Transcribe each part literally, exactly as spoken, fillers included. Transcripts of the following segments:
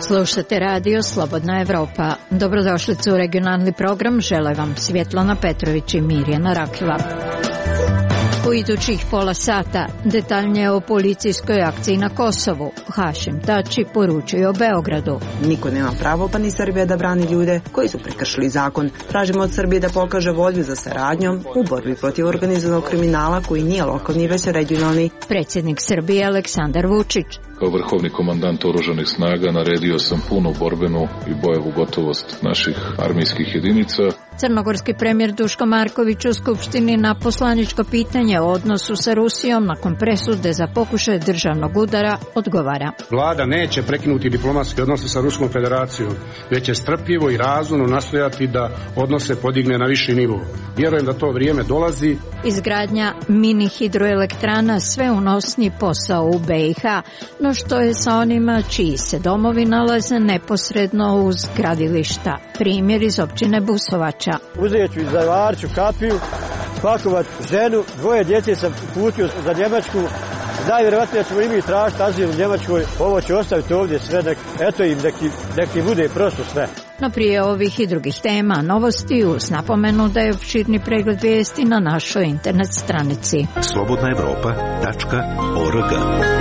Slušate radio Slobodna Evropa. Dobrodošlicu u regionalni program, žele vam Svjetlana Petrović i Mirjana Rakila. U idućih pola sata detaljnije o policijskoj akciji na Kosovu. Hašim Tači poručuje o Beogradu. Niko nema pravo, pa ni Srbija, da brani ljude koji su prekršili zakon. Tražimo od Srbije da pokaže volju za saradnjom u borbi protiv organizovanog kriminala koji nije lokalni, već regionalni. Predsjednik Srbije Aleksandar Vučić. Kao vrhovni komandant oružanih snaga naredio sam punu borbenu i bojevu gotovost naših armijskih jedinica. Crnogorski premijer Duško Marković u Skupštini na poslaničko pitanje o odnosu sa Rusijom nakon presude za pokušaj državnog udara odgovara. Vlada neće prekinuti diplomatske odnose sa Ruskom federacijom, već će strpljivo i razumno nastojati da odnose podigne na viši nivo. Vjerujem da to vrijeme dolazi. Izgradnja mini hidroelektrana sve unosni posao u B i H, no što je sa onima čiji se domovi nalaze neposredno uz gradilišta. Primjer iz općine Busovača. Uzet ću za varču kapiju, pakovat ženu, dvoje djece sam putio za Njemačku. Najvjerovatnije ćemo i mi tražiti azil u Njemačkoj. Ovo ću ostaviti ovdje sve, nek, eto im, nek, nek im bude prosto sve. No prije ovih i drugih tema, novosti uz napomenu da je opširni pregled vijesti na našoj internet stranici. slobodna evropa tačka org.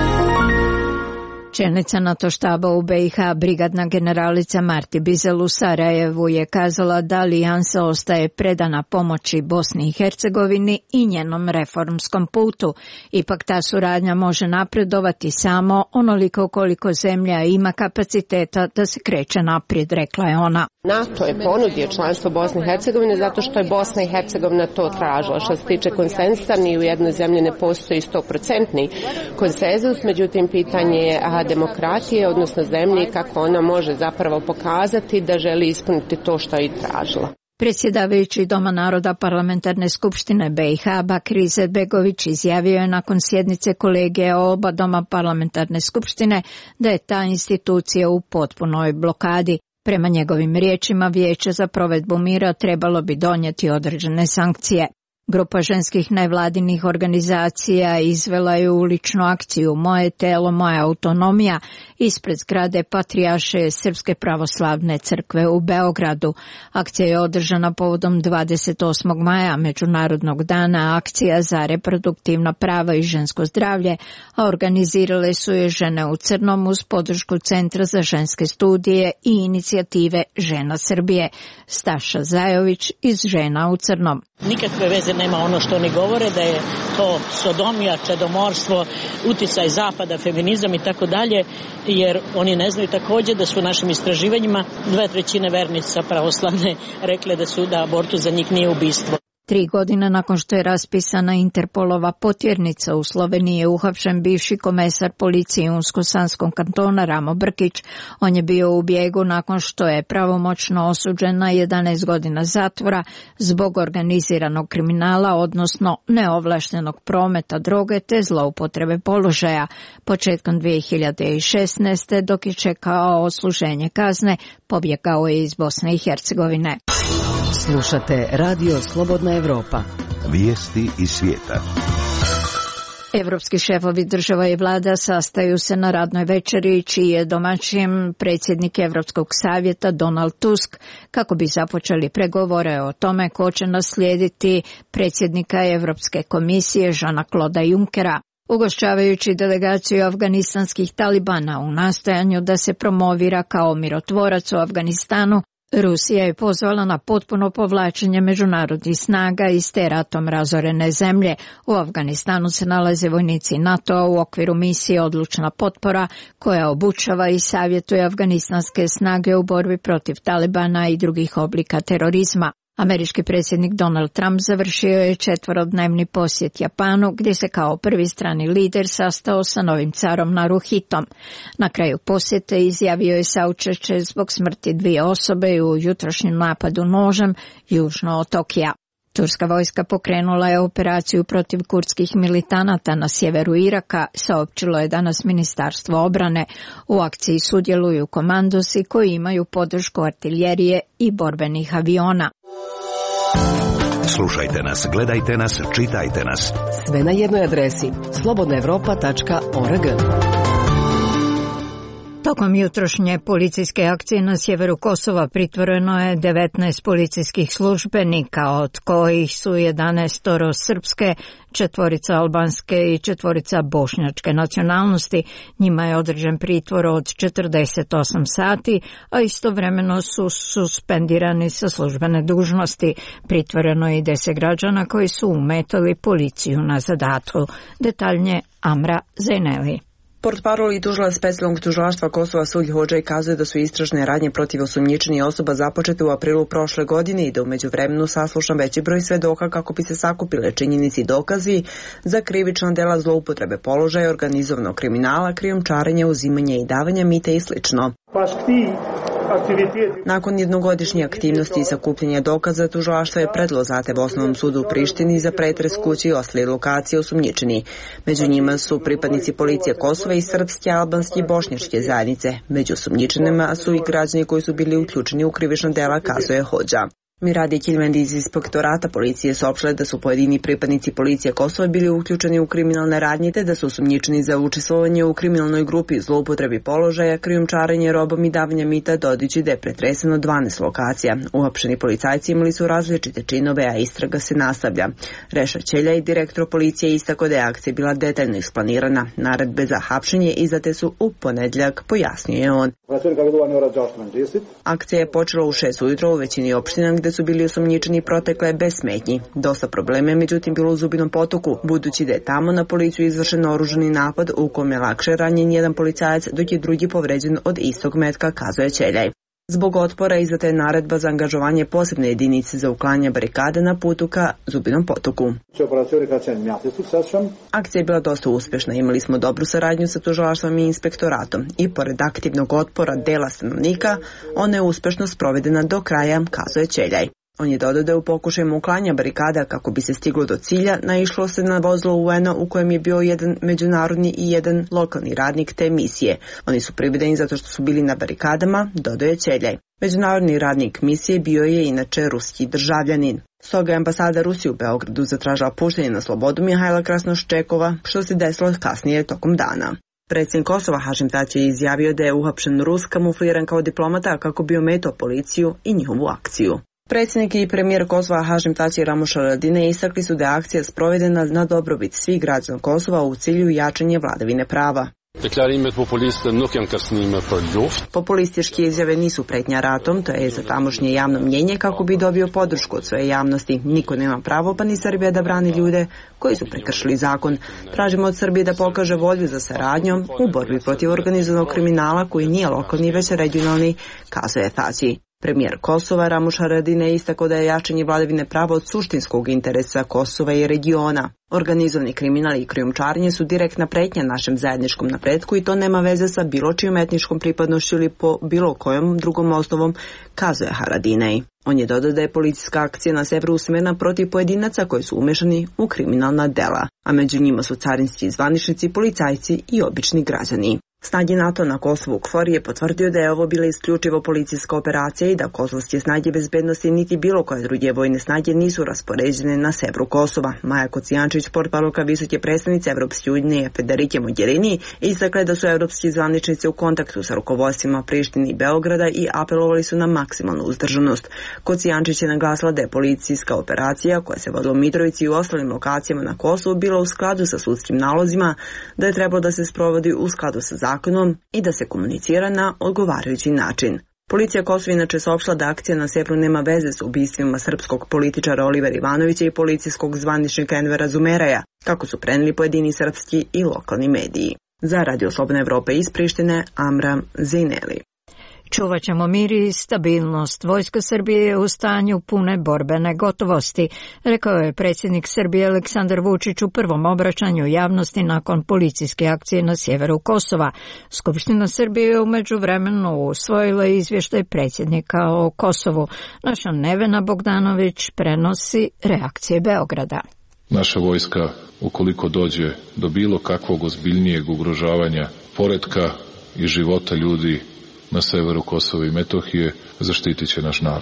Čelnica NATO štaba u B i H, brigadna generalica Marti Bizel u Sarajevu je kazala da alijansa ostaje predana pomoći Bosni i Hercegovini i njenom reformskom putu. Ipak ta suradnja može napredovati samo onoliko koliko zemlja ima kapaciteta da se kreće naprijed, rekla je ona. NATO je ponudio članstvo Bosne i Hercegovine zato što je Bosna i Hercegovina to tražila. Što se tiče konsenzusa, ni u jednoj zemlji ne postoji stoprocentni konsenzus, međutim pitanje je aha, demokratije, odnosno zemlje, kako ona može zapravo pokazati da želi ispuniti to što je i tražila. Predsjedavajući Doma naroda Parlamentarne skupštine B i H Bakir Izetbegović izjavio je nakon sjednice kolegija oba Doma Parlamentarne skupštine da je ta institucija u potpunoj blokadi. Prema njegovim riječima, Vijeće za provedbu mira trebalo bi donijeti određene sankcije. Grupa ženskih nevladinih organizacija izvela je uličnu akciju Moje telo, moja autonomija ispred zgrade Patrijaršije Srpske pravoslavne crkve u Beogradu. Akcija je održana povodom dvadeset osmog maja, Međunarodnog dana akcija za reproduktivna prava i žensko zdravlje, a organizirale su je Žene u crnom uz podršku Centra za ženske studije i inicijative Žena Srbije. Staša Zajović iz Žena u crnom. Nikakve veze nema ono što oni govore, da je to sodomija, čedomorstvo, uticaj zapada, feminizam i tako dalje, jer oni ne znaju također da su u našim istraživanjima dve trećine vernica pravoslavne rekle da su da abortus za njih nije ubistvo. Tri godine nakon što je raspisana Interpolova potjernica u Sloveniji je uhapšen bivši komesar policije Unsko-Sanskog kantona Ramo Brkić. On je bio u bijegu nakon što je pravomoćno osuđen na jedanaest godina zatvora zbog organiziranog kriminala, odnosno neovlaštenog prometa droge te zloupotrebe položaja. Početkom dvije hiljade šesnaeste. dok je čekao odsluženje kazne, pobjegao je iz Bosne i Hercegovine. Slušate radio Slobodna Evropa. Vijesti iz svijeta. Evropski šefovi država i vlada sastaju se na radnoj večeri čiji je domaćin predsjednik Evropskog savjeta Donald Tusk kako bi započeli pregovore o tome ko će naslijediti predsjednika Evropske komisije Jeana-Clauda Junckera. Ugošćavajući delegaciju afganistanskih talibana u nastojanju da se promovira kao mirotvorac u Afganistanu, Rusija je pozvala na potpuno povlačenje međunarodnih snaga iz te ratom razorene zemlje. U Afganistanu se nalaze vojnici NATO-a u okviru misije Odlučna potpora koja obučava i savjetuje afganistanske snage u borbi protiv Talibana i drugih oblika terorizma. Američki predsjednik Donald Trump završio je četverodnevni posjet Japanu gdje se kao prvi strani lider sastao sa novim carom Naruhitom. Na kraju posjete izjavio je saučešće zbog smrti dvije osobe u jutrošnjem napadu nožem južno od Tokija. Turska vojska pokrenula je operaciju protiv kurdskih militanata na sjeveru Iraka, saopćilo je danas Ministarstvo obrane. U akciji sudjeluju komandosi koji imaju podršku artiljerije i borbenih aviona. Slušajte nas, gledajte nas, čitajte nas. Sve na jednoj adresi slobodna evropa tačka org. Tokom jutrošnje policijske akcije na sjeveru Kosova pritvoreno je devetnaest policijskih službenika, od kojih su jedanaest srpske, četvorica albanske i četvorica bošnjačke nacionalnosti. Njima je određen pritvor od četrdeset osam sati, a istovremeno su suspendirani sa službene dužnosti. Pritvoreno je i deset građana koji su umetali policiju na zadatku. Detaljnije Amra Zejneli. Portparol i tužilac specijalnog tužilaštva Kosova Sulj Hodžaj kazuje da su istražne radnje protiv osumnjičenih osoba započete u aprilu prošle godine i da u međuvremenu saslušan veći broj svedoka kako bi se sakupile činjenici i dokazi za krivična dela zloupotrebe položaja, organizovanog kriminala, krijumčarenja, uzimanja i davanja mita i slično. Nakon jednogodišnje aktivnosti i sakupljanja dokaza, tužilaštvo je predalo zahtev Osnovnom sudu u Prištini za pretres kući i ostale lokacije osumnjičeni. Među njima su pripadnici policije Kosova i srpske, albanske i bošnjačke zajednice. Među osumnjičenima su i građani koji su bili uključeni u krivična dela, kazuje Hodža. Miradi Kilmendi iz inspektorata policije saopštile da su pojedini pripadnici policije Kosova bili uključeni u kriminalne radnje te da su osumnjičeni za učestvovanje u kriminalnoj grupi, zloupotrebi položaja, krijumčarenje robom i davanja mita, dodajući da je pretreseno dvanaest lokacija. Uhapšeni policajci imali su različite činove, a istraga se nastavlja. Reša Ćeljaj, direktor policije, istakao da je akcija bila detaljno isplanirana. Naredbe za hapšenje izdate su u ponedjeljak, pojasnio je on. Akcija je počela u šest ujutro u većini opština gde su bili osumnjičeni protekle bez smetnji. Dosta problema je međutim bilo u Zubinom Potoku, budući da je tamo na policiju izvršen oružani napad u kome je lakše ranjen jedan policajac, dok je drugi povređen od istog metka, kazuje Ćeljaj. Zbog otpora izdata je naredba za angažovanje posebne jedinice za uklanjanje barikade na putu ka Zubinom Potoku. Akcija je bila dosta uspješna, imali smo dobru saradnju sa tužilaštvom i inspektoratom i pored aktivnog otpora dela stanovnika, ona je uspješno sprovedena do kraja, kazuje Ćeljaj. On je dodao da je u pokušaju uklanja barikada kako bi se stiglo do cilja, naišlo se na vozilo U N-a u kojem je bio jedan međunarodni i jedan lokalni radnik te misije. Oni su privedeni zato što su bili na barikadama, dodao je Ćeljaj. Međunarodni radnik misije bio je inače ruski državljanin. Stoga je ambasada Rusije u Beogradu zatražila puštanje na slobodu Mihajla Krasnoščekova, što se desilo kasnije tokom dana. Predsjednik Kosova Hašim Tači je izjavio da je uhapšen Rus kamufliran kao diplomata kako bi ometao policiju i njihovu akciju. Predsjednik i premijer Kosova Hašim Tači i Ramuš Haradinaj istakli su da je akcija sprovedena na dobrobit svih građana Kosova u cilju jačanja vladavine prava. Populističke izjave nisu pretnja ratom, to je za tamošnje javno mnjenje kako bi dobio podršku od svoje javnosti. Niko nema pravo, pa ni Srbija, da brani ljude koji su prekršili zakon. Tražimo od Srbije da pokaže volju za saradnjom u borbi protiv organizovanog kriminala koji nije lokalni već regionalni, kazuje Tači. Premijer Kosova Ramuš Haradinaj istakao da je jačanje vladavine prava od suštinskog interesa Kosova i regiona. Organizovani kriminal i krijumčarenje su direktna pretnja našem zajedničkom napretku i to nema veze sa bilo čijom etničkom pripadnošću ili po bilo kojom drugom osnovom, kazuje Haradinaj. On je dodao da je policijska akcija na severu usmjerena protiv pojedinaca koji su umešani u kriminalna dela, a među njima su carinski zvaničnici, policajci i obični građani. Snage NATO na Kosovu KFOR je potvrdio da je ovo bila isključivo policijska operacija i da kosovske snage bezbednosti niti bilo koje druge vojne snage nisu raspoređene na severu Kosova. Maja Kocijančić, portparolka visoke predstavnice Evropske unije Federike Mogherini, istakla da su evropski zvaničnici u kontaktu sa rukovodstvima Prištine i Beograda i apelovali su na maksimalnu uzdržanost. Kocijančić je naglasila da je policijska operacija koja se vodila u Mitrovici i u ostalim lokacijama na Kosovu bila u skladu sa sudskim nalozima, da je trebalo da se sprovodi u skladu sa zakonom i da se komunicira na odgovarajući način. Policija Kosova inače saopštila da akcija na severu nema veze s ubistvima srpskog političara Olivera Ivanovića i policijskog zvaničnika Envera Zumeraja, kako su preneli pojedini srpski i lokalni mediji. Za Radio Slobodna Evropa iz Prištine, Amra Zejneli. Čuvat ćemo mir i stabilnost. Vojska Srbije je u stanju pune borbene gotovosti, rekao je predsjednik Srbije Aleksandar Vučić u prvom obraćanju javnosti nakon policijske akcije na sjeveru Kosova. Skupština Srbije je u međuvremenu usvojila izvještaj predsjednika o Kosovu. Naša Nevena Bogdanović prenosi reakcije Beograda. Naša vojska, ukoliko dođe do bilo kakvog ozbiljnijeg ugrožavanja poretka i života ljudi na severu Kosova i Metohije, zaštitit će naš narod.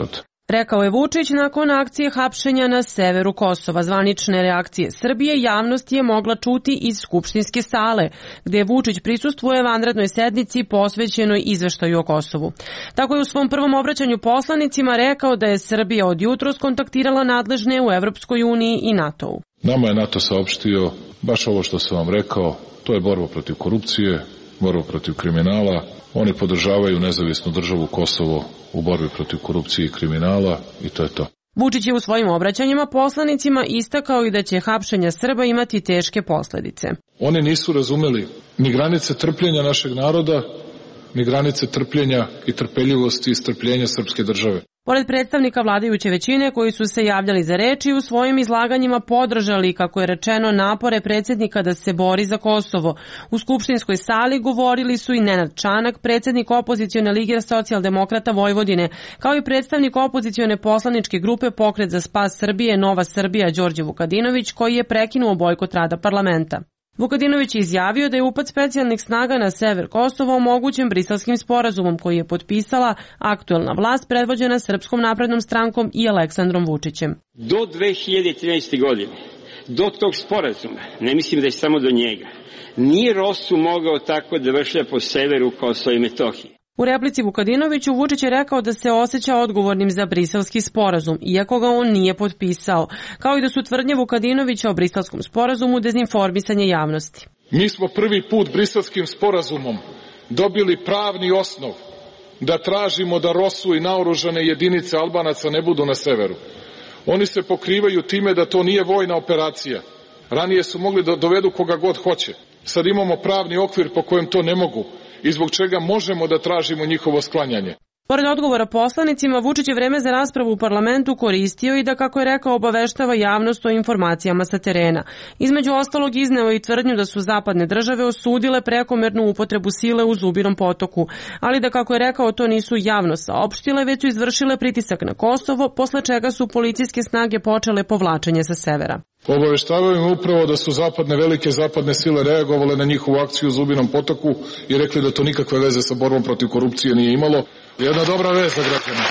Rekao je Vučić nakon akcije hapšenja na severu Kosova. Zvanične reakcije Srbije javnost je mogla čuti iz skupštinske sale, gde Vučić prisustvuje vanrednoj sednici posvećenoj izveštaju o Kosovu. Tako je u svom prvom obraćanju poslanicima rekao da je Srbija od jutros kontaktirala nadležne u Evropskoj uniji i NATO-u. Nama je NATO saopštio baš ovo što sam vam rekao, to je borba protiv korupcije, borba protiv kriminala. Oni podržavaju nezavisnu državu Kosovo u borbi protiv korupcije i kriminala i to je to. Vučić je u svojim obraćanjima poslanicima istakao i da će hapšenja Srba imati teške posledice. Oni nisu razumeli ni granice trpljenja našeg naroda, ni granice trpljenja i trpeljivosti i strpljenja srpske države. Pored predstavnika vladajuće većine koji su se javljali za reč i u svojim izlaganjima podržali, kako je rečeno, napore predsjednika da se bori za Kosovo. U skupštinskoj sali govorili su i Nenad Čanak, predsjednik opozicione lige socijaldemokrata Vojvodine, kao i predstavnik opozicione poslaničke grupe Pokret za spas Srbije Nova Srbija Đorđe Vukadinović, koji je prekinuo bojkot rada parlamenta. Vukadinović je izjavio da je upad specijalnih snaga na sever Kosova omogućen Briselskim sporazumom koji je potpisala aktuelna vlast predvođena Srpskom naprednom strankom i Aleksandrom Vučićem. Do dve hiljade trinaeste. godine, do tog sporazuma, ne mislim da je samo do njega, nije Rosu mogao tako da vršlja po severu Kosova i Metohije. U replici Vukadinoviću Vučić je rekao da se osjeća odgovornim za Briselski sporazum, iako ga on nije potpisao, kao i da su tvrdnje Vukadinovića o Briselskom sporazumu dezinformisanje javnosti. Mi smo prvi put Briselskim sporazumom dobili pravni osnov da tražimo da Rosu i naoružane jedinice Albanaca ne budu na severu. Oni se pokrivaju time da to nije vojna operacija. Ranije su mogli da dovedu koga god hoće. Sad imamo pravni okvir po kojem to ne mogu i zbog čega možemo da tražimo njihovo sklanjanje. Pored odgovora poslanicima, Vučić je vreme za raspravu u parlamentu koristio i da, kako je rekao, obaveštava javnost o informacijama sa terena. Između ostalog izneo i tvrdnju da su zapadne države osudile prekomernu upotrebu sile u Zubinom potoku, ali da, kako je rekao, to nisu javno saopštile, već su izvršile pritisak na Kosovo, posle čega su policijske snage počele povlačenje sa severa. Obaveštavaju im upravo da su zapadne velike zapadne sile reagovale na njihovu akciju u Zubinom potoku i rekli da to nikakve veze sa borbom protiv korupcije nije imalo. Jedna dobra vez za građane.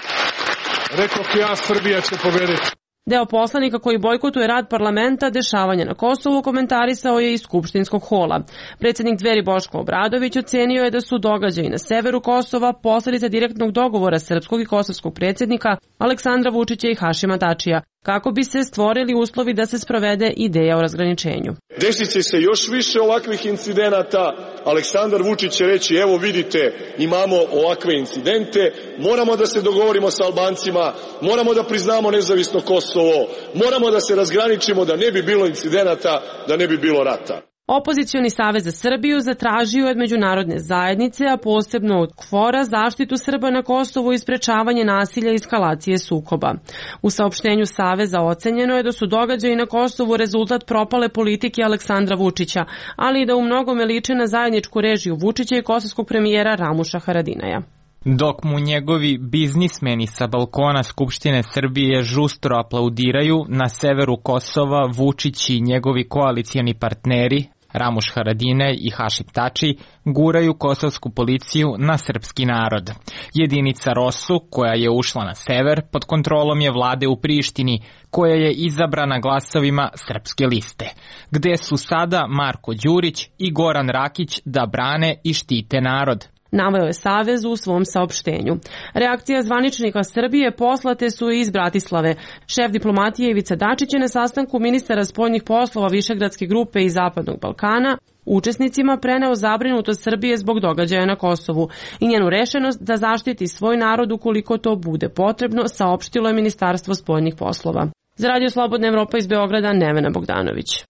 Rekao ja, Srbija će pobediti. Deo poslanika koji bojkotuje rad parlamenta, dešavanja na Kosovu, komentarisao je iz skupštinskog hola. Predsjednik Dveri Boško Obradović ocenio je da su događaji na severu Kosova posledica direktnog dogovora srpskog i kosovskog predsjednika Aleksandra Vučića i Hašima Tačija, kako bi se stvorili uslovi da se sprovede ideja o razgraničenju. Desit će se još više ovakvih incidenata. Aleksandar Vučić će reći, evo vidite, imamo ovakve incidente, moramo da se dogovorimo sa Albancima, moramo da priznamo nezavisno Kosovo, moramo da se razgraničimo da ne bi bilo incidenata, da ne bi bilo rata. Opozicioni savez za Srbiju zatražio od međunarodne zajednice, a posebno od KFOR-a, zaštitu Srba na Kosovu i sprečavanje nasilja i eskalacije sukoba. U saopštenju saveza ocenjeno je da su događaji na Kosovu rezultat propale politike Aleksandra Vučića, ali i da u mnogome liče na zajedničku režiju Vučića i kosovskog premijera Ramuša Haradinaja. Dok mu njegovi biznismeni sa balkona Skupštine Srbije žustro aplaudiraju, na severu Kosova Vučić i njegovi koalicijani partneri Ramuš Haradinaj i Hašim Tači guraju kosovsku policiju na srpski narod. Jedinica Rosu, koja je ušla na sever, pod kontrolom je vlade u Prištini, koja je izabrana glasovima Srpske liste, gde su sada Marko Đurić i Goran Rakić da brane i štite narod. Naveo je Savez u svom saopštenju. Reakcija zvaničnika Srbije poslate su iz Bratislave. Šef diplomatije Ivica Dačić je na sastanku ministara spoljnih poslova Višegradske grupe i Zapadnog Balkana učesnicima preneo zabrinutost Srbije zbog događaja na Kosovu i njenu rešenost da zaštiti svoj narod ukoliko to bude potrebno, saopštilo je Ministarstvo spoljnih poslova. Za Radio Slobodna Evropa iz Beograda, Nevena Bogdanović.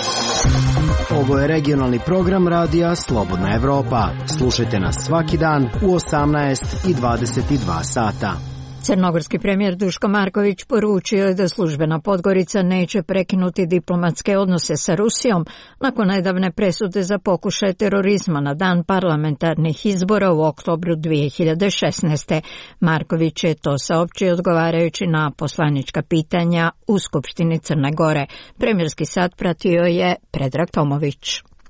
Ovo je regionalni program radija Slobodna Evropa. Slušajte nas svaki dan u osamnaest i dvadeset dva sata. Crnogorski premijer Duško Marković poručio je da službena Podgorica neće prekinuti diplomatske odnose sa Rusijom nakon nedavne presude za pokušaj terorizma na dan parlamentarnih izbora u oktobru dve hiljade šesnaeste. Marković je to saopćio odgovarajući na poslanička pitanja u Skupštini Crne Gore. Premijerski sat pratio je Predrag Tomović.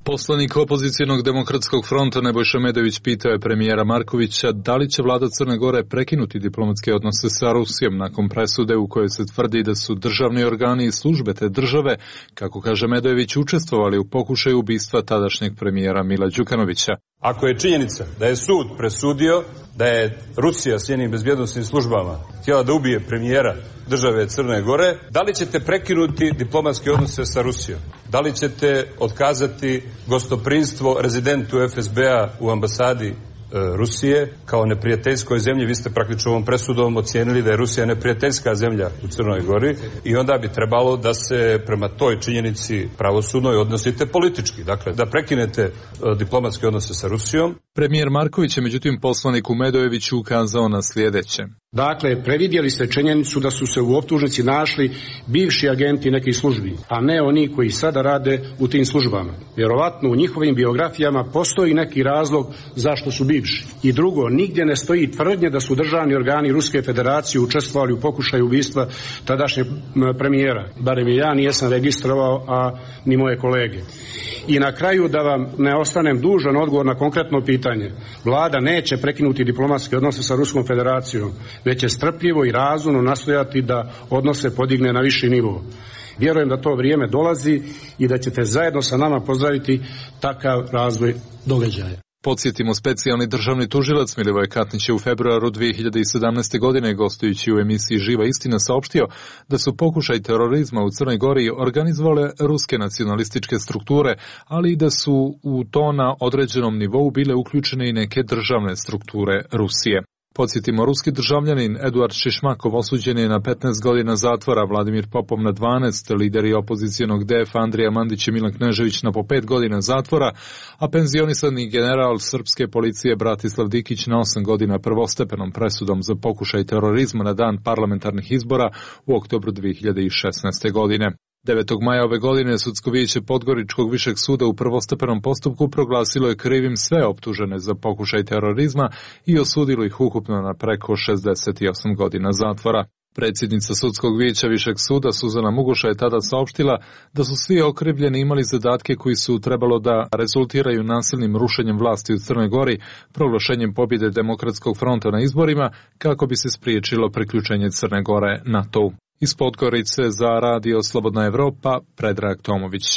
Poslanik opozicionog demokratskog fronta Nebojša Medović pitao je premijera Markovića da li će vlada Crne Gore prekinuti diplomatske odnose sa Rusijom nakon presude u kojoj se tvrdi da su državni organi i službe te države, kako kaže Medović, učestvovali u pokušaju ubistva tadašnjeg premijera Mila Đukanovića. Ako je činjenica da je sud presudio da je Rusija s njenim bezbjednosnim službama htjela da ubije premijera države Crne Gore, da li ćete prekinuti diplomatske odnose sa Rusijom? Da li ćete otkazati gostoprinstvo rezidentu F S B-a u ambasadi e, Rusije kao neprijateljskoj zemlji? Vi ste praktično ovom presudom ocijenili da je Rusija neprijateljska zemlja u Crnoj Gori i onda bi trebalo da se prema toj činjenici pravosudnoj odnosite politički. Dakle, da prekinete e, diplomatske odnose sa Rusijom. Premijer Marković je međutim poslaniku Medojeviću ukazao na sljedeće. Dakle, previdjeli ste činjenicu da su se u optužnici našli bivši agenti nekih službi, a ne oni koji sada rade u tim službama. Vjerovatno u njihovim biografijama postoji neki razlog zašto su bivši. I drugo, nigdje ne stoji tvrdnje da su državni organi Ruske federacije učestvovali u pokušaju ubistva tadašnjeg premijera. Barem i ja nijesam registrovao, a ni moje kolege. I na kraju, da vam ne ostanem dužan odgovor na konkretno pitanje. Vlada neće prekinuti diplomatske odnose sa Ruskom federacijom, već će strpljivo i razumno nastojati da odnose podigne na viši nivo. Vjerujem da to vrijeme dolazi i da ćete zajedno sa nama pozdraviti takav razvoj događaja. Podsjetimo, specijalni državni tužilac Milivoj Katnić je u februaru dvije hiljade sedamnaeste. godine gostujući u emisiji Živa istina saopštio da su pokušaj terorizma u Crnoj Gori organizovale ruske nacionalističke strukture, ali i da su u to na određenom nivou bile uključene i neke državne strukture Rusije. Podsjetimo, ruski državljanin Eduard Šišmakov osuđen je na petnaest godina zatvora, Vladimir Popov na dvanaest, lideri opozicionog D F Andrija Mandić i Milan Knežević na po pet godina zatvora, a penzionisani general srpske policije Bratislav Dikić na osam godina prvostepenom presudom za pokušaj terorizma na dan parlamentarnih izbora u oktobru dvije hiljade šesnaeste. godine. devetog maja ove godine Sudsko vijeće Podgoričkog višeg suda u prvostepenom postupku proglasilo je krivim sve optužene za pokušaj terorizma i osudilo ih ukupno na preko šezdeset osam godina zatvora. Predsjednica Sudskog vijeća Višeg suda Suzana Mugoša je tada saopštila da su svi okrivljeni imali zadatke koji su trebalo da rezultiraju nasilnim rušenjem vlasti u Crnoj Gori, proglašenjem pobjede Demokratskog fronta na izborima, kako bi se spriječilo priključenje Crne Gore NATO-u. Iz Podgorice za Radio Slobodna Evropa, Predrag Tomović.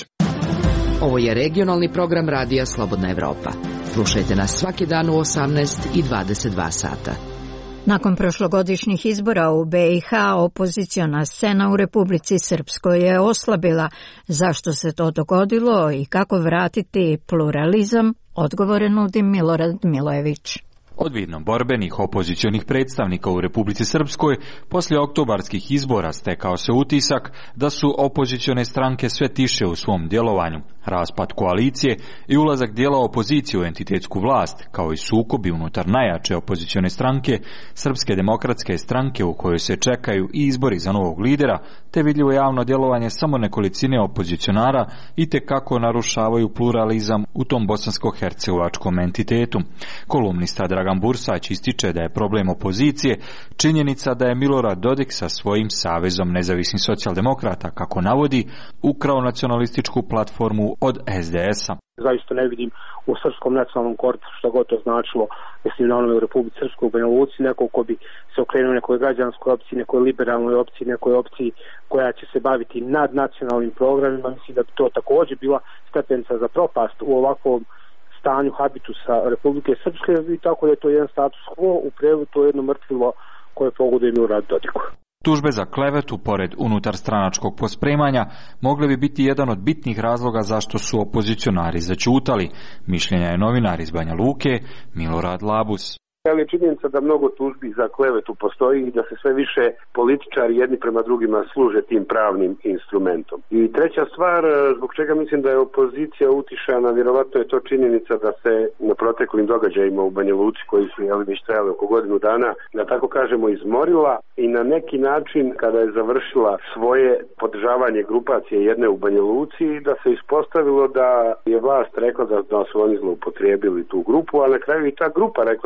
Ovo je regionalni program Radija Slobodna Evropa. Slušajte nas svaki dan u osamnaest i dvadeset dva sata. Nakon prošlogodišnjih izbora u B i H, opoziciona scena u Republici Srpskoj je oslabila. Zašto se to dogodilo i kako vratiti pluralizam, odgovore nudi Milorad Milojević. Od vidno borbenih opozicionih predstavnika u Republici Srpskoj poslije oktobarskih izbora stekao se utisak da su opozicione stranke sve tiše u svom djelovanju. Raspad koalicije i ulazak dijela opozicije u entitetsku vlast, kao i sukobi unutar najjače opozicione stranke, Srpske demokratske stranke u kojoj se čekaju i izbori za novog lidera, te vidljivo javno djelovanje samo nekolicine opozicionara i te kako narušavaju pluralizam u tom bosansko-hercegovačkom entitetu. Kolumnista Dragan Bursać ističe da je problem opozicije činjenica da je Milorad Dodik sa svojim Savezom nezavisnih socijaldemokrata, kako navodi, ukrao nacionalističku platformu od S D S-a. Zaista ne vidim u srpskom nacionalnom korpusu, što god to značilo, mislim na onome u Republici Srpskoj, u Banja Luci, neko ko bi se okrenuo nekoj građanskoj opciji, nekoj liberalnoj opciji, nekoj opciji koja će se baviti nadnacionalnim programima. Mislim da bi to također bila stepenica za propast u ovakvom stanju habitusa Republike Srpske, i tako da je to jedan status quo, u prevodu to je jedno mrtvilo koje pogoduje Miloradu Dodiku. Tužbe za klevetu, pored unutar stranačkog pospremanja, mogle bi biti jedan od bitnih razloga zašto su opozicionari zaćutali. Mišljenja je novinar iz Banja Luke, Milorad Labus. Ali je činjenica da mnogo tužbi za klevetu postoji i da se sve više političari jedni prema drugima služe tim pravnim instrumentom. I treća stvar, zbog čega mislim da je opozicija utišana, vjerovatno je to činjenica da se na proteklim događajima u Banja Luci, koji su jeli već trajali oko godinu dana, da tako kažemo izmorila i na neki način kada je završila svoje podržavanje grupacije jedne u Banja Luci, da se ispostavilo da je vlast rekla da, da su oni zloupotrijebili tu grupu, a na kraju i ta grupa rekla da su ih oni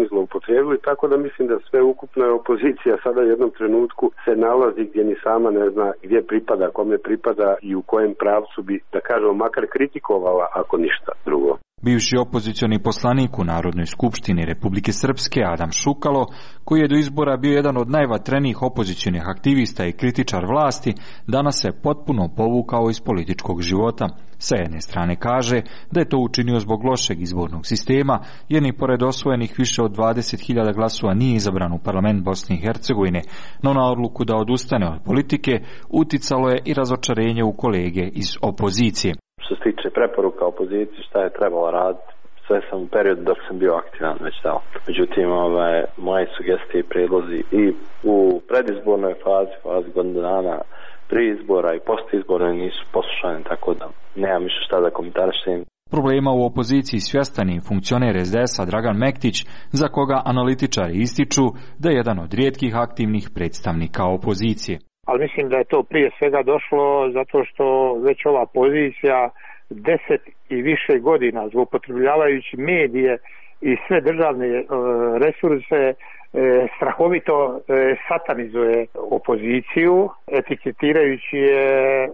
oni zloupotrijebili, tako da mislim da sve ukupno je opozicija sada u jednom trenutku se nalazi gdje ni sama ne zna gdje pripada, kome pripada i u kojem pravcu bi, da kažemo, makar kritikovala, ako ništa drugo. Bivši opozicioni poslanik u Narodnoj skupštini Republike Srpske Adam Šukalo, koji je do izbora bio jedan od najvatrenijih opozicionih aktivista i kritičar vlasti, danas se potpuno povukao iz političkog života. Sa jedne strane kaže da je to učinio zbog lošeg izbornog sistema, jer ni pored osvojenih više od dvadeset hiljada glasova nije izabran u parlament Bosne i Hercegovine, no na odluku da odustane od politike uticalo je i razočarenje u kolege iz opozicije. Što se tiče preporuka opoziciji, šta je trebalo raditi, sve sam u periodu dok sam bio aktivan već dao. Međutim, ove, moje sugestije i prijedlozi i u predizbornoj fazi, fazi godinu dana, prije izbora i poslije izbora nisu poslušani, tako da nemam više šta da komentarišem. Problema u opoziciji svjestan je funkcioner es de es-a Dragan Mektić, za koga analitičari ističu da je jedan od rijetkih aktivnih predstavnika opozicije. Ali mislim da je to prije svega došlo zato što već ova pozicija deset i više godina zloupotrebljavajući medije i sve državne e, resurse e, strahovito e, satanizuje opoziciju, etiketirajući je,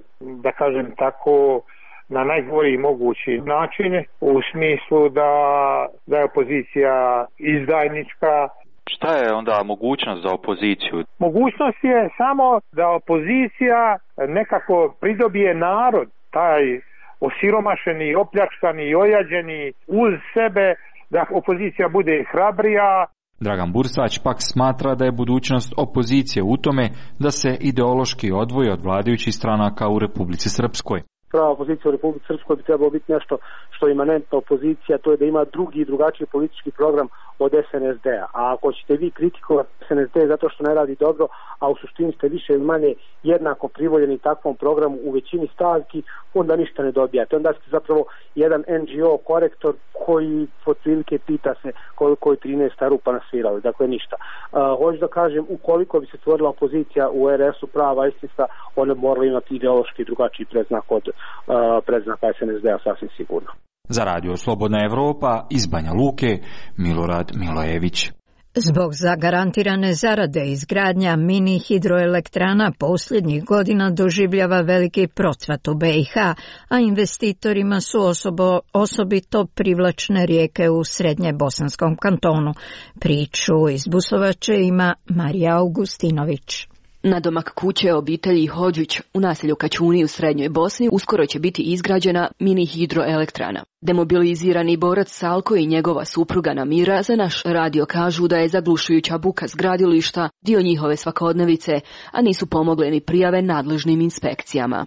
da kažem tako, na najgori mogući način, u smislu da, da je opozicija izdajnička. Šta je onda mogućnost za opoziciju? Mogućnost je samo da opozicija nekako pridobije narod, taj osiromašeni, opljačkani i ojađeni uz sebe, da opozicija bude hrabrija. Dragan Bursać pak smatra da je budućnost opozicije u tome da se ideološki odvoji od vladajućih stranaka u Republici Srpskoj. Prava opozicija u Republici Srpskoj bi trebalo biti nešto što je imanentna opozicija, to je da ima drugi i drugačiji politički program od es en es de-a. A ako ćete vi kritikovati es en es de zato što ne radi dobro, a u suštini ste više ili manje jednako privoljeni takvom programu u većini stavki, onda ništa ne dobijate. Onda ste zapravo jedan en ge o korektor koji otprilike pita se koliko je trinaesta rupa nasvirali, dakle ništa. Uh, hoću da kažem, ukoliko bi se stvorila opozicija u er es-u prava istinska, ona morala imati ideološki drugačiji predznak od uh, predznaka es en es de-a sasvim sigurno. Za Radio Slobodna Evropa iz Banja Luke, Milorad Milojević. Zbog zagarantirane zarade izgradnja mini hidroelektrana posljednjih godina doživljava veliki procvat u be i ha, a investitorima su osobo, osobito privlačne rijeke u srednje bosanskom kantonu. Priču iz Busovače ima Marija Augustinović. Nadomak kuće obitelji Hodžić u naselju Kačuni u Srednjoj Bosni uskoro će biti izgrađena mini hidroelektrana. Demobilizirani borac Salko i njegova supruga Namira za naš radio kažu da je zaglušujuća buka s gradilišta dio njihove svakodnevice, a nisu pomogle ni prijave nadležnim inspekcijama.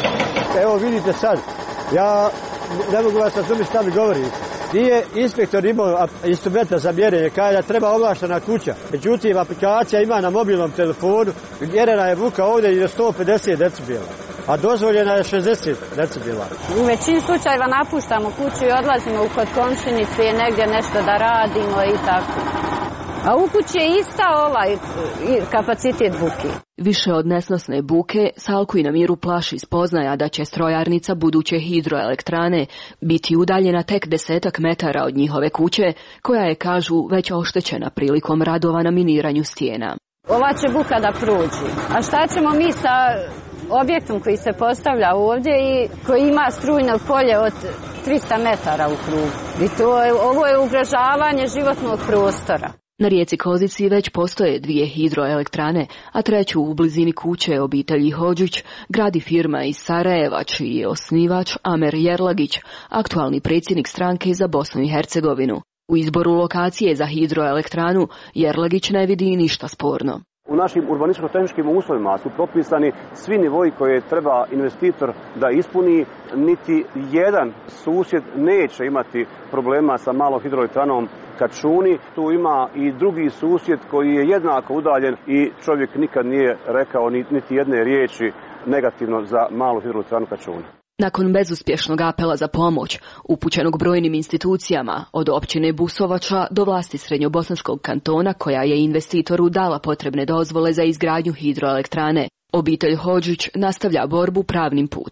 Evo vidite sad, ja ne mogu vas razumjeti šta mi govori. Nije inspektor imao instrumenta za mjerenje, kaže da treba ovlaštena kuća. Međutim, aplikacija ima na mobilnom telefonu, mjerena je buka ovdje i do sto pedeset decibela, a dozvoljena je šezdeset decibela. U većini slučajeva napuštamo kuću i odlazimo u kod komšinice i negdje nešto da radimo i tako. A u kući je ista ovaj kapacitet buke. Više od nesnosne buke, Salku i Namiru plaši spoznaja da će strojarnica buduće hidroelektrane biti udaljena tek desetak metara od njihove kuće, koja je, kažu, već oštećena prilikom radova na miniranju stijena. Ova će buka da prođe. A šta ćemo mi sa objektom koji se postavlja ovdje i koji ima strujno polje od trista metara u krugu? I to je, ovo je ugrožavanje životnog prostora. Na rijeci Kozici već postoje dvije hidroelektrane, a treću u blizini kuće obitelji Hodžić gradi firma iz Sarajeva, čiji je osnivač Amer Jerlagić, aktualni predsjednik stranke za Bosnu i Hercegovinu. U izboru lokacije za hidroelektranu Jerlagić ne vidi ništa sporno. U našim urbanističko-tehničkim uslovima su propisani svi nivoji koje treba investitor da ispuni. Niti jedan susjed neće imati problema sa malom hidroelektranom Kačuni. Tu ima i drugi susjed koji je jednako udaljen i čovjek nikad nije rekao niti jedne riječi negativno za malu hidroelektranu Kačuni. Nakon bezuspješnog apela za pomoć, upućenog brojnim institucijama, od općine Busovača do vlasti Srednjobosanskog kantona, koja je investitoru dala potrebne dozvole za izgradnju hidroelektrane, obitelj Hodžić nastavlja borbu pravnim putem.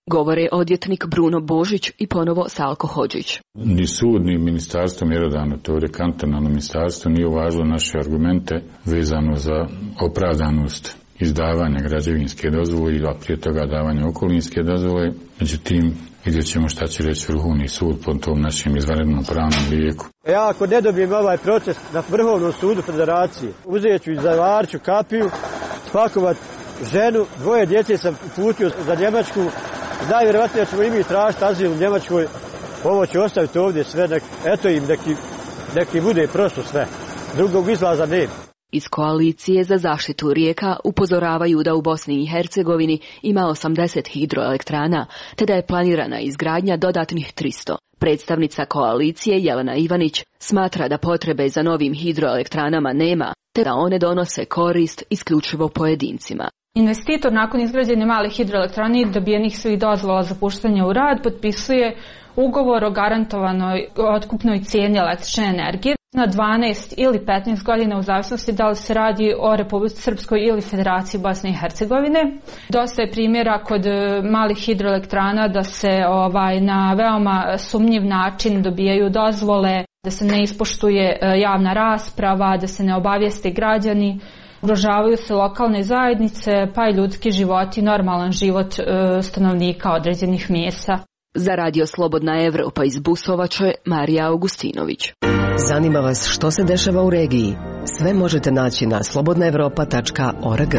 Govore odvjetnik Bruno Božić i ponovo Salko Hodžić. Ni sud, ni ministarstvo mjerodavno, to je kantonalno ministarstvo, nije uvažilo naše argumente vezano za opravdanost izdavanja građevinske dozvole, a prije toga davanja okolinske dozvole. Međutim, vidjet ćemo šta će reći Vrhovni sud po tom našem izvanrednom pravnom lijeku. Ja ako ne dobijem ovaj proces na Vrhovnom sudu Federacije, uzet ću i zavarću kapiju, spakovat ženu, dvoje djece sam putio za Njemačku, najvjerovatnije ćemo i mi tražiti azil u Njemačkoj, ovo ću ostaviti ovdje sve, nek, eto im neki, neki bude prosto sve, drugog izlaza nema. Iz koalicije za zaštitu rijeka upozoravaju da u Bosni i Hercegovini ima osamdeset hidroelektrana, te da je planirana izgradnja dodatnih tristo. Predstavnica koalicije Jelena Ivanić smatra da potrebe za novim hidroelektranama nema, te da one donose korist isključivo pojedincima. Investitor nakon izgrađene male hidroelektrane i dobijenih svih dozvola za puštanje u rad potpisuje ugovor o garantovanoj otkupnoj cijeni električne energije na dvanaest ili petnaest godina u zavisnosti da li se radi o Republici Srpskoj ili Federaciji Bosne i Hercegovine. Dosta je primjera kod malih hidroelektrana da se ovaj, na veoma sumnjiv način dobijaju dozvole, da se ne ispoštuje javna rasprava, da se ne obavijeste građani. Ugrožavaju se lokalne zajednice, pa i ljudski život i normalan život stanovnika određenih mjesta. Za Radio Slobodna Evropa iz Busovače, Marija Augustinović. Zanima vas što se dešava u regiji? Sve možete naći na slobodna evropa tačka org.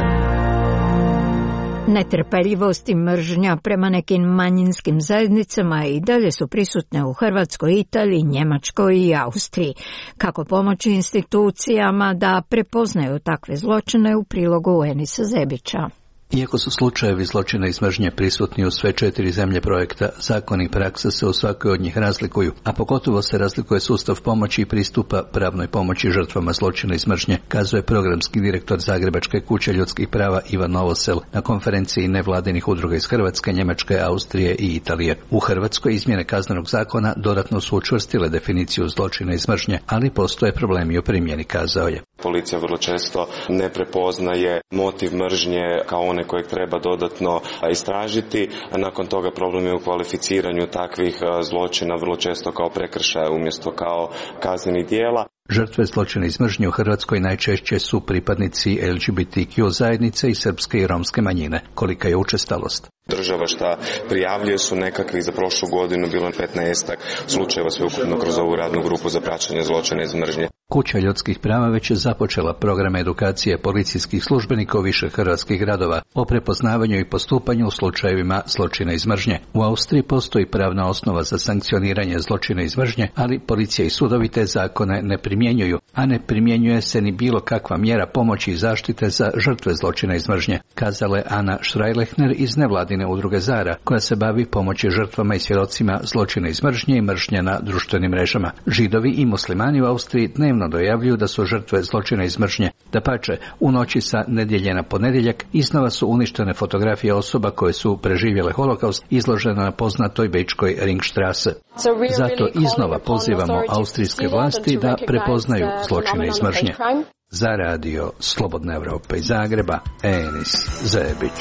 Netrpeljivost i mržnja prema nekim manjinskim zajednicama i dalje su prisutne u Hrvatskoj, Italiji, Njemačkoj i Austriji. Kako pomoći institucijama da prepoznaju takve zločine u prilogu Enisa Zebića. Iako su slučajevi zločina i mržnje prisutni u sve četiri zemlje projekta, zakoni i praksa se u svakoj od njih razlikuju, a pogotovo se razlikuje sustav pomoći i pristupa pravnoj pomoći žrtvama zločina i mržnje, kazuje programski direktor Zagrebačke kuće ljudskih prava Ivan Novosel na konferenciji nevladinih udruga iz Hrvatske, Njemačke, Austrije i Italije. U Hrvatskoj izmjene kaznenog zakona dodatno su učvrstile definiciju zločina i mržnje, ali postoje problemi u primjeni, kazao je. Policija vrlo često ne prepoznaje motiv mržnje kao one kojeg treba dodatno istražiti, a nakon toga problem je u kvalificiranju takvih zločina vrlo često kao prekršaja umjesto kao kaznenih djela. Žrtve zločina iz mržnje u Hrvatskoj najčešće su pripadnici L G B T Q zajednice i srpske i romske manjine. Kolika je učestalost? Država šta prijavljuje su nekakvih za prošlu godinu bilo petnaestak slučajeva sveukupno kroz ovu radnu grupu za praćenje zločina iz mržnje. Kuća ljudskih prava već je započela program edukacije policijskih službenika u više hrvatskih gradova o prepoznavanju i postupanju u slučajevima zločina iz mržnje. U Austriji postoji pravna osnova za sankcioniranje zločina iz mržnje, ali policija i sudovi te zakone ne primjenjuju, a ne primjenjuje se ni bilo kakva mjera pomoći i zaštite za žrtve zločina iz mržnje, kazala je Ana Šrajlehner iz nevladine udruge Zara, koja se bavi pomoći žrtvama i svjedocima zločina iz mržnje i mržnje na društvenim mrežama. Židovi i muslimani u Austriji dnevno dojavljuju da su žrtve zločina iz mržnje. Dapače, u noći sa nedjelje na ponedjeljak iznova su uništene fotografije osoba koje su preživjele holokaust izložene na poznatoj bečkoj Ringstrasse. Zato iznova pozivamo austrijske vlasti da prepoznaju zločine iz mržnje. Za radio Slobodna Evropa iz Zagreba, Enis Zebić.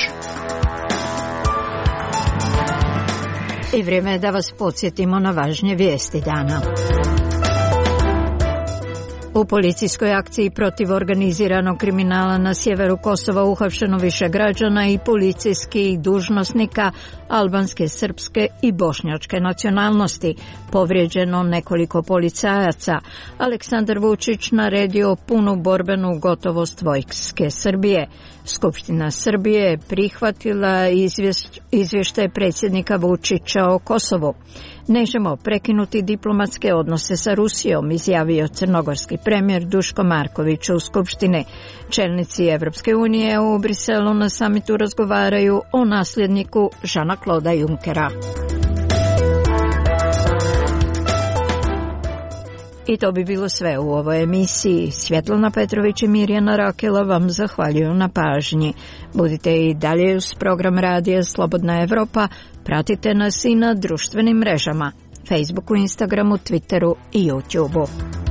I vrijeme je da vas podsjetimo na važnije vijesti dana. U policijskoj akciji protiv organiziranog kriminala na sjeveru Kosova uhapšeno više građana i policijskih dužnosnika albanske, srpske i bošnjačke nacionalnosti. Povrijeđeno nekoliko policajaca. Aleksandar Vučić naredio punu borbenu gotovost vojske Srbije. Skupština Srbije je prihvatila izvješć, izvještaj predsjednika Vučića o Kosovu. Nećemo prekinuti diplomatske odnose sa Rusijom, izjavio crnogorski premijer Duško Marković u Skupštini. Čelnici Evropske unije u Briselu na samitu razgovaraju o nasljedniku Jeana-Claude Junckera. I to bi bilo sve u ovoj emisiji. Svjetlana Petrović i Mirjana Rakela vam zahvaljuju na pažnji. Budite i dalje uz program radija Slobodna Evropa. Pratite nas i na društvenim mrežama, Facebooku, Instagramu, Twitteru i YouTubeu.